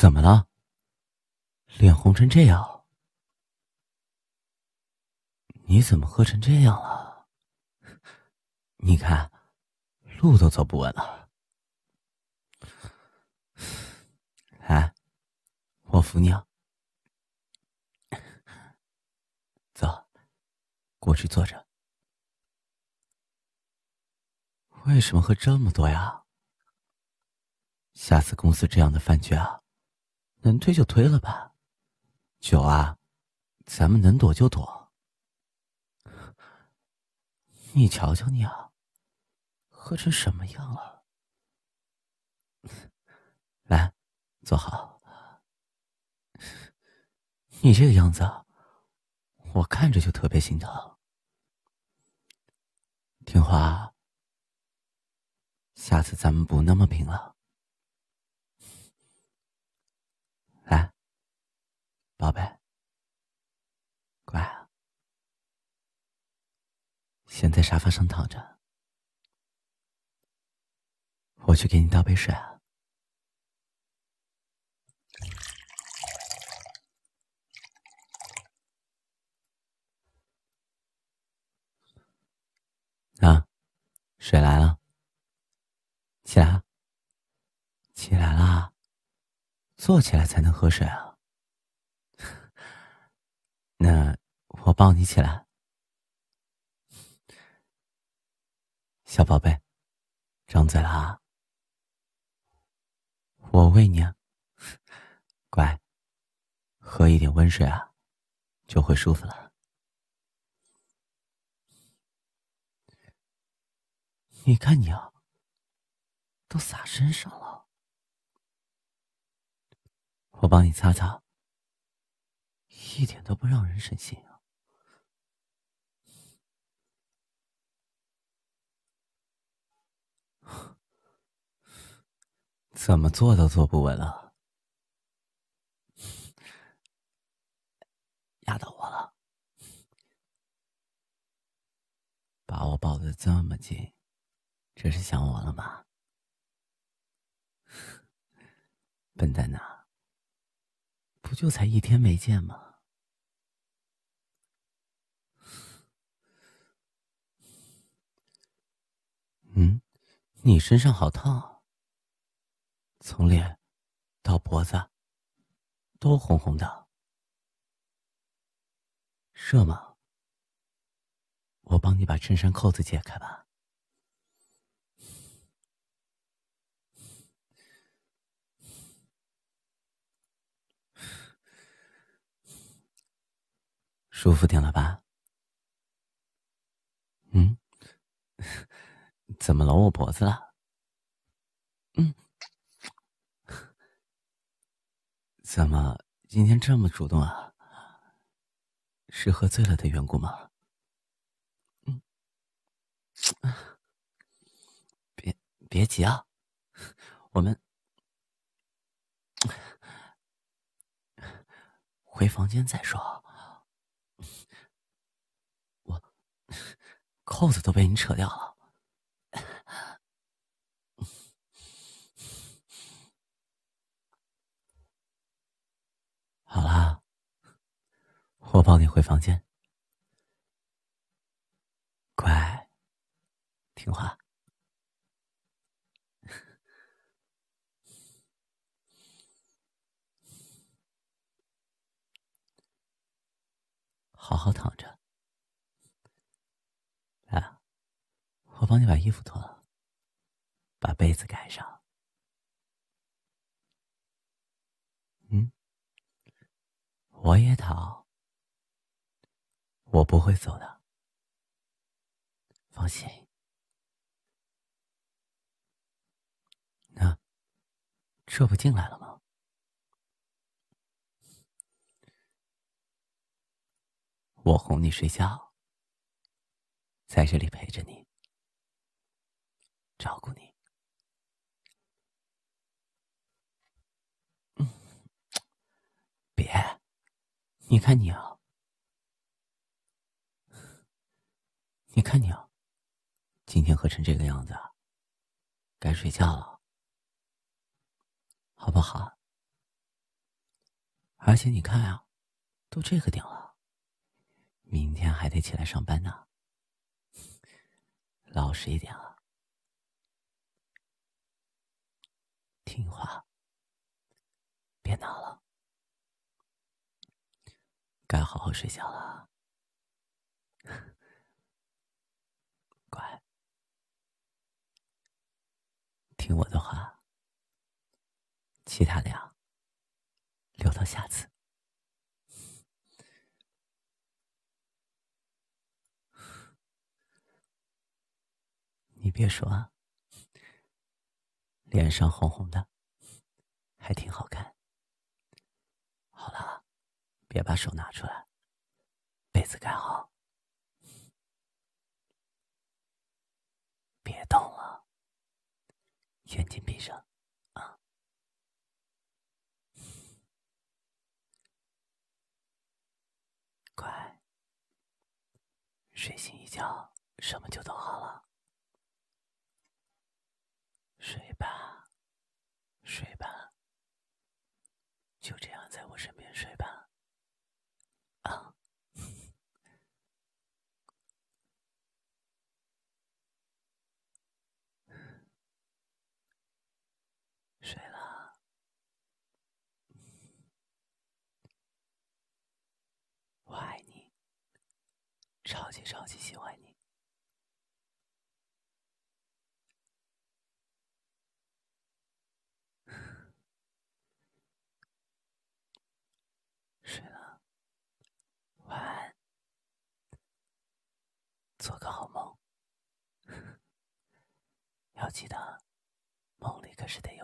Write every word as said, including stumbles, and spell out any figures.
怎么了？脸红成这样？你怎么喝成这样了？你看，路都走不稳了。来，我扶你啊。走，过去坐着。为什么喝这么多呀？下次公司这样的饭局啊，能推就推了吧。酒啊，咱们能躲就躲。你瞧瞧你啊，喝成什么样了？来，坐好。你这个样子啊，我看着就特别心疼。听话，下次咱们不那么拼了。来，宝贝，乖啊，先在沙发上躺着，我去给你倒杯水啊。啊，水来了，起来，起来啦，坐起来才能喝水啊。那我抱你起来，小宝贝，张嘴了啊，我喂你啊，乖，喝一点温水啊，就会舒服了。你看你啊，都洒身上了，我帮你擦擦，一点都不让人省心啊。怎么坐都坐不稳了，压到我了，把我抱得这么紧，这是想我了吗？笨蛋呐，不就才一天没见吗？嗯，你身上好烫啊，从脸到脖子都红红的，热吗？我帮你把衬衫扣子解开吧。舒服点了吧？嗯，怎么搂我脖子了？嗯，怎么今天这么主动啊？是喝醉了的缘故吗？嗯，别别急啊，我们回房间再说。我扣子都被你扯掉了。好啦，我抱你回房间，乖，听话。好好躺着。来，我帮你把衣服脱了，把被子盖上。嗯，我也逃，我不会走的，放心。那这不进来了吗？我哄你睡觉，在这里陪着你，照顾你。嗯，别，你看你啊，你看你啊，今天喝成这个样子，该睡觉了，好不好？ 而且你看啊，都这个点了，明天还得起来上班呢。老实一点啊，听话，别闹了，该好好睡觉了。乖，听我的话，其他的呀，留到下次。你别说啊，脸上红红的，还挺好看。好了，别把手拿出来，被子盖好，别动了，眼睛闭上啊。乖，睡醒一觉，什么就都好了。睡吧，睡吧，就这样在我身边睡吧。啊，睡了，我爱你，超级超级喜欢你。睡了，晚安，做个好梦。要记得，梦里可是得有